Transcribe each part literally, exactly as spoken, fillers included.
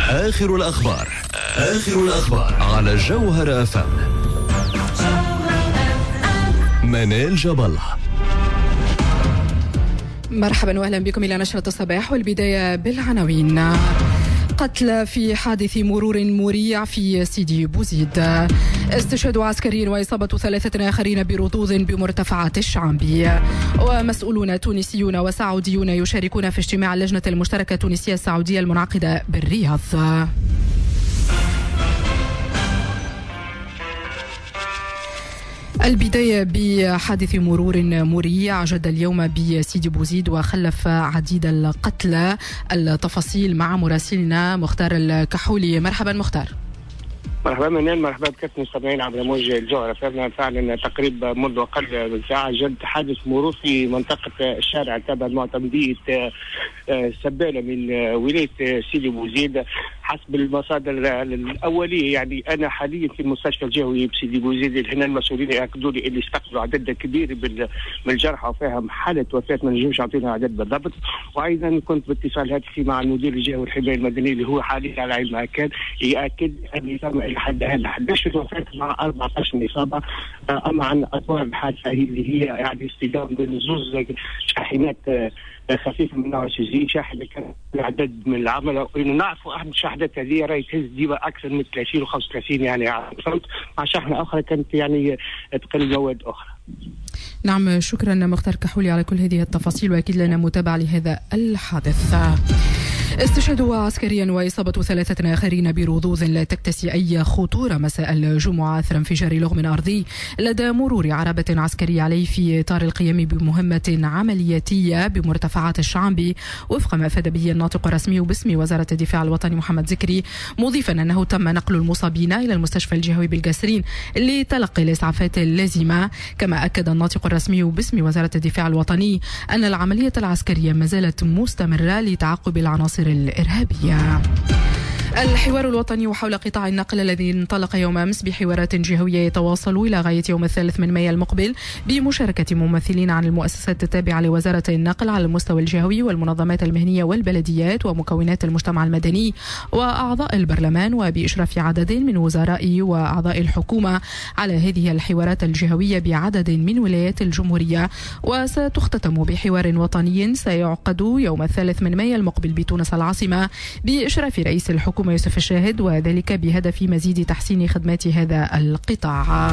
آخر الأخبار آخر الأخبار على جوهر أف أم. منال جبل. مرحبا واهلا بكم الى نشرة الصباح، والبداية بالعناوين. قتل في حادث مرور مريع في سيدي بوزيد. استشهاد عسكري وإصابة ثلاثة آخرين برطوب بمرتفعات الشعبي. ومسؤولون تونسيون وسعوديون يشاركون في اجتماع اللجنة المشتركة التونسية السعودية المنعقدة بالرياض. البداية بحادث مرور مريع جد اليوم بسيدي بوزيد وخلف عديد القتلى. التفاصيل مع مراسلنا مختار الكحولي. مرحبا مختار. مرحبا منال، مرحبا بكافة المستمعين عبر موجة الجوهرة. فعلا تقريب منذ أقل من ساعة جد حادث مرور في منطقة الشارع تابع معتمدية سبالة من ولاية سيدي بوزيد. حسب المصادر الأولية يعني أنا حاليا في المستشفى الجوي بسيدي بوزيد. هنا المسؤولين يأكدوا لي اللي استقبلوا عدد كبير من الجرحى وفيهم حالة وفاة، ما نجمش يعطينا عدد بالضبط. وأيضا كنت باتصال هاتفي مع المدير الجوي والحماية المدنية اللي هو حاليا على علم كان يأكد أن تم لحد الآن أحد عشر وفاة مع أربعة عشر إصابة. أما عن أسباب الحادثة اللي هي يعني اصطدام بين زوج شاحنات خفيفة من نوع سوزي. شاحنة كان عدد من العملاء إنه نعرفوا أحد الشاحنات هذه راهي تهز ديما أكثر من ثلاثين وخمسة وثلاثين يعني فهمت، مع شاحنة أخرى كانت يعني تقل مواد أخرى. نعم، شكرا مختار كحولي على كل هذه التفاصيل، وأكيد لنا متابعة لهذا الحادث. استشهاد عسكريا وإصابة ثلاثة آخرين برذوذ لا تكتسي أي خطورة مساء الجمعة أثر انفجار لغم أرضي لدى مرور عربة عسكرية عليه في إطار القيام بمهمة عملياتية بمرتفعات الشعبي، وفق ما أفاد به الناطق الرسمي باسم وزارة الدفاع الوطني محمد ذكري، مضيفا أنه تم نقل المصابين إلى المستشفى الجهوي بالقسرين لتلقي الإسعافات اللازمة. كما أكد الناطق الرسمي باسم وزارة الدفاع الوطني أن العملية العسكرية ما زالت مستمرة لتعقب العناصر الإرهابية. الحوار الوطني حول قطاع النقل الذي انطلق يوم أمس بحوارات جهوية يتواصل إلى غاية يوم الثالث من مايو المقبل بمشاركة ممثلين عن المؤسسات التابعة لوزارة النقل على المستوى الجهوي والمنظمات المهنية والبلديات ومكونات المجتمع المدني وأعضاء البرلمان، وبإشراف عدد من وزراء وأعضاء الحكومة على هذه الحوارات الجهوية بعدد من ولايات الجمهورية. وستختتم بحوار وطني سيعقد يوم الثالث من مايو المقبل بتونس العاصمة بإشراف رئيس الحكومة يوسف الشاهد، وذلك بهدف مزيد تحسين خدمات هذا القطاع.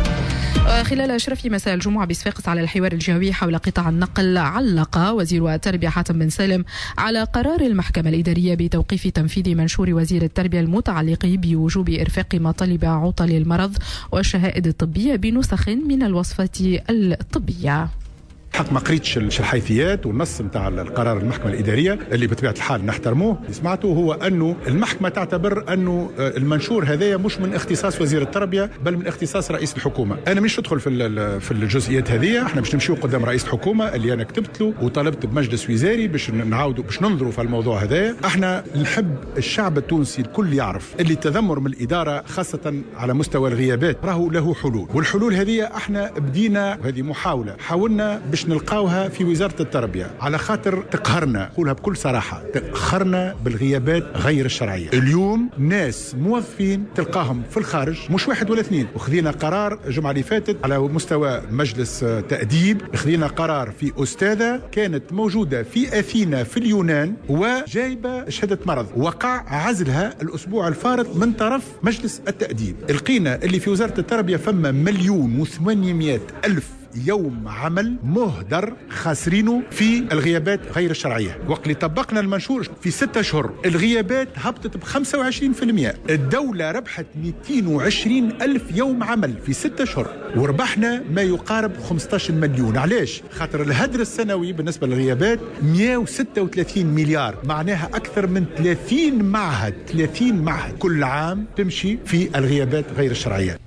خلال إشراف مساء الجمعة بصفاقس على الحوار الجهوي حول قطاع النقل، علق وزير التربية حاتم بن سالم على قرار المحكمة الإدارية بتوقيف تنفيذ منشور وزير التربية المتعلق بوجوب إرفاق مطالب عطل المرض والشهائد الطبية بنسخ من الوصفات الطبية. حق ما قريتش الحيثيات والنص نتاع القرار المحكمة الإدارية اللي بطبيعة الحال نحترموه. سمعته هو أنه المحكمة تعتبر أنه المنشور هذايا مش من اختصاص وزير التربية بل من اختصاص رئيس الحكومة. أنا مش ندخل في في الجزئيات هذه، احنا باش نمشيو قدام رئيس الحكومة اللي أنا كتبت له وطلبت بمجلس وزاري باش نعاودوا باش ننظروا في الموضوع هذايا. احنا نحب الشعب التونسي الكل يعرف اللي التذمر من الإدارة خاصة على مستوى الغيابات راهو له حلول، والحلول هذه احنا بدينا هذه محاولة حاولنا باش نلقاوها في وزارة التربية على خاطر تقهرنا، قولها بكل صراحة، تقهرنا بالغيابات غير الشرعية. اليوم ناس موظفين تلقاهم في الخارج مش واحد ولا اثنين، وخذينا قرار الجمعة اللي فاتت على مستوى مجلس تأديب، خذينا قرار في أستاذة كانت موجودة في أثينا في اليونان وجايبة شهادة مرض، وقع عزلها الأسبوع الفارط من طرف مجلس التأديب. القينا اللي في وزارة التربية فما مليون وثمانمائة ألف يوم عمل مهدر خاسرينه في الغيابات غير الشرعية. وقت اللي طبقنا المنشور في ستة أشهر الغيابات هبطت ب خمسة وعشرين بالمئة. الدولة ربحت مئتين وعشرين ألف يوم عمل في ستة أشهر، وربحنا ما يقارب خمسة عشر مليون. علاش؟ خاطر الهدر السنوي بالنسبة للغيابات مئة وستة وثلاثين مليار، معناها أكثر من ثلاثين معهد ثلاثين معهد كل عام تمشي في الغيابات غير الشرعية.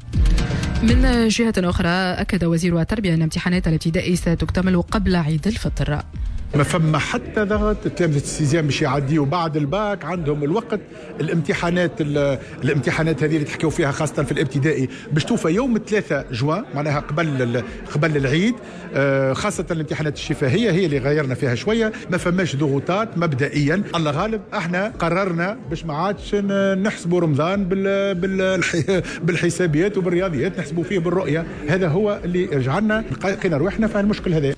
من جهة أخرى، أكد وزير التربية أن امتحانات الابتدائي ستكتمل قبل عيد الفطر. ما فما حتى ضغط. تلامذة السيزيام باش يعديوا بعد الباك، عندهم الوقت. الامتحانات الامتحانات هذه اللي تحكيوا فيها خاصة في الابتدائي باش توفى يوم ثلاثة جوان، معناها قبل قبل العيد. خاصة الامتحانات الشفهية هي اللي غيرنا فيها شوية. ما فماش ضغوطات مبدئيا. الله غالب احنا قررنا باش ما عادش نحسبوا رمضان بال بال بالحسابيات وبالرياضيات، نحسبوا فيه بالرؤية. هذا هو اللي رجعنا لقينا روحنا في المشكل هذا.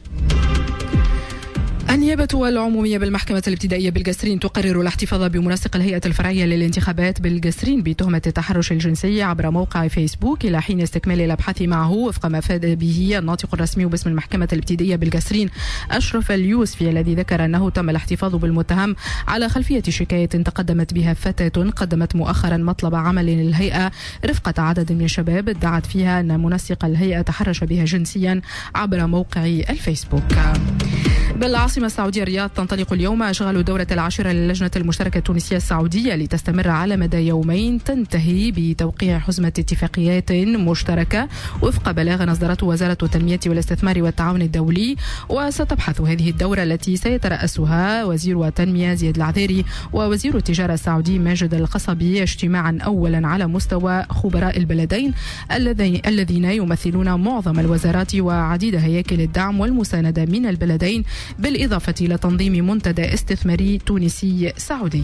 النيابة العمومية بالمحكمة الابتدائية بالقصرين تقرر الاحتفاظ بمنسق الهيئة الفرعية للانتخابات بالقصرين بتهمة التحرش الجنسي عبر موقع فيسبوك إلى حين استكمال الأبحاث معه، وفق ما فاد به الناطق الرسمي باسم المحكمة الابتدائية بالقصرين أشرف اليوسفي، الذي ذكر أنه تم الاحتفاظ بالمتهم على خلفية شكاية تقدمت بها فتاة قدمت مؤخرا مطلب عمل للهيئة رفقة عدد من الشباب ادعت فيها أن منسق الهيئة تحرش بها جنسيا عبر موقع الفيسبوك. بالعاصمة السعودية الرياض تنطلق اليوم أشغال الدورة العاشرة للجنة المشتركة التونسية السعودية لتستمر على مدى يومين، تنتهي بتوقيع حزمة اتفاقيات مشتركة وفق بلاغ أصدرته وزارة التنمية والاستثمار والتعاون الدولي. وستبحث هذه الدورة التي سيترأسها وزير التنمية زياد العذيري ووزير التجارة السعودي ماجد القصبي اجتماعا أولا على مستوى خبراء البلدين الذين يمثلون معظم الوزارات وعديد هياكل الدعم والمساندة من البلدين، بالإضافة إلى تنظيم منتدى استثماري تونسي سعودي.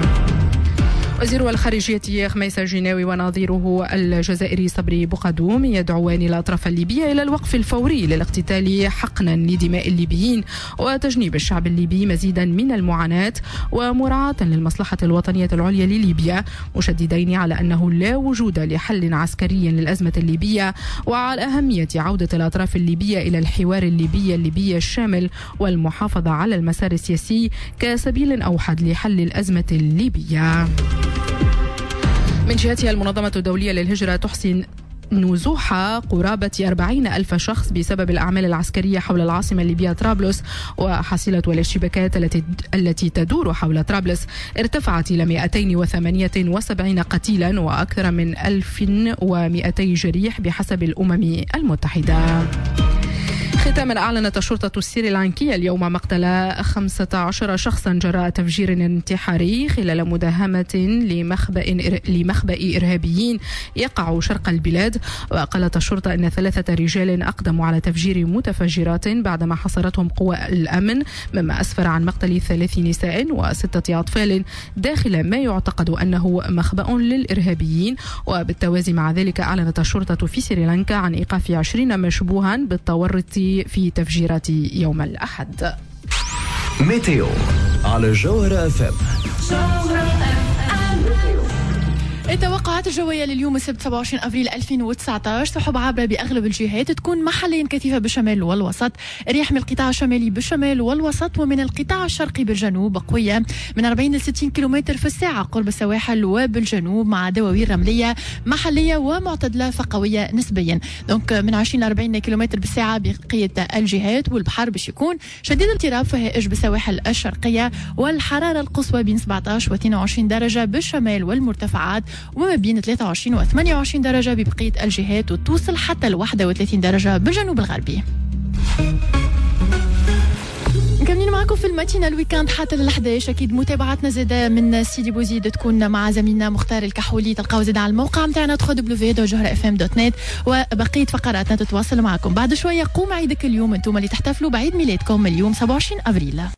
وزير الخارجية خميس الجناوي ونظيره الجزائري صبري بقدوم يدعوان الأطراف الليبية إلى الوقف الفوري للاقتتال حقنا لدماء الليبيين وتجنيب الشعب الليبي مزيدا من المعاناة ومراعاة للمصلحة الوطنية العليا لليبيا، مشددين على أنه لا وجود لحل عسكري للأزمة الليبية وعلى أهمية عودة الأطراف الليبية إلى الحوار الليبي الليبي الشامل والمحافظة على المسار السياسي كسبيل أوحد لحل الأزمة الليبية. من جهتها المنظمة الدولية للهجرة تحسن نزوح قرابة أربعين ألف شخص بسبب الأعمال العسكرية حول العاصمة الليبية طرابلس، وحصيلة الاشتباكات التي التي تدور حول طرابلس ارتفعت إلى مئتين وثمانية وسبعين قتيلا وأكثر من ألف ومئتين جريح بحسب الأمم المتحدة. ختاما أعلنت الشرطة السريلانكية اليوم مقتل خمسة عشر شخصا جراء تفجير انتحاري خلال مداهمة لمخبأ لمخبأ إرهابيين يقع شرق البلاد. وقالت الشرطة أن ثلاثة رجال أقدموا على تفجير متفجرات بعدما حصرتهم قوى الأمن، مما أسفر عن مقتل ثلاث نساء وستة أطفال داخل ما يعتقد أنه مخبأ للإرهابيين. وبالتوازي مع ذلك أعلنت الشرطة في سريلانكا عن إيقاف عشرين مشبوها بالتورط في تفجيرات يوم الأحد. ميتيو على الجوهرة اف ام. التوقعات الجوية لليوم السبت سبعة وعشرين أبريل ألفين وتسعة عشر: سحب عابرة بأغلب الجهات، تكون محليا كثيفة بالشمال والوسط، رياح من القطاع الشمالي بالشمال والوسط ومن القطاع الشرقي بالجنوب قوية من أربعين إلى ستين كيلومتر في الساعة قرب السواحل وبالجنوب، مع دواوين رملية محلية ومعتدلة فقوية نسبيا. دونك من عشرين إلى أربعين كيلومتر بالساعة بقية الجهات. والبحر باش يكون شديد الاضطراب فهائج بالسواحل الشرقية، والحرارة القصوى بين سبعة عشر و اثنين وعشرين درجة بالشمال والمرتفعات، وما بين ثلاثة وعشرين و ثمانية وعشرين درجة ببقية الجهات، وتوصل حتى ل واحد وثلاثين درجة بالجنوب الغربي. مكملين معكم في الماتينا الويكاند حتى ل إحدى عشر. اكيد متابعتنا زاده من سيدي بوزيد تكون مع زميلنا مختار الكحولي، تلقاو زاده على الموقع نتاعنا دبليو دبليو دبليو دوت جوهرة اف ام دوت نت، وبقيه فقراتنا تتواصل معكم بعد شويه. قوم عيدك اليوم انتم اللي تحتفلوا بعيد ميلادكم اليوم سبعة وعشرين أبريل.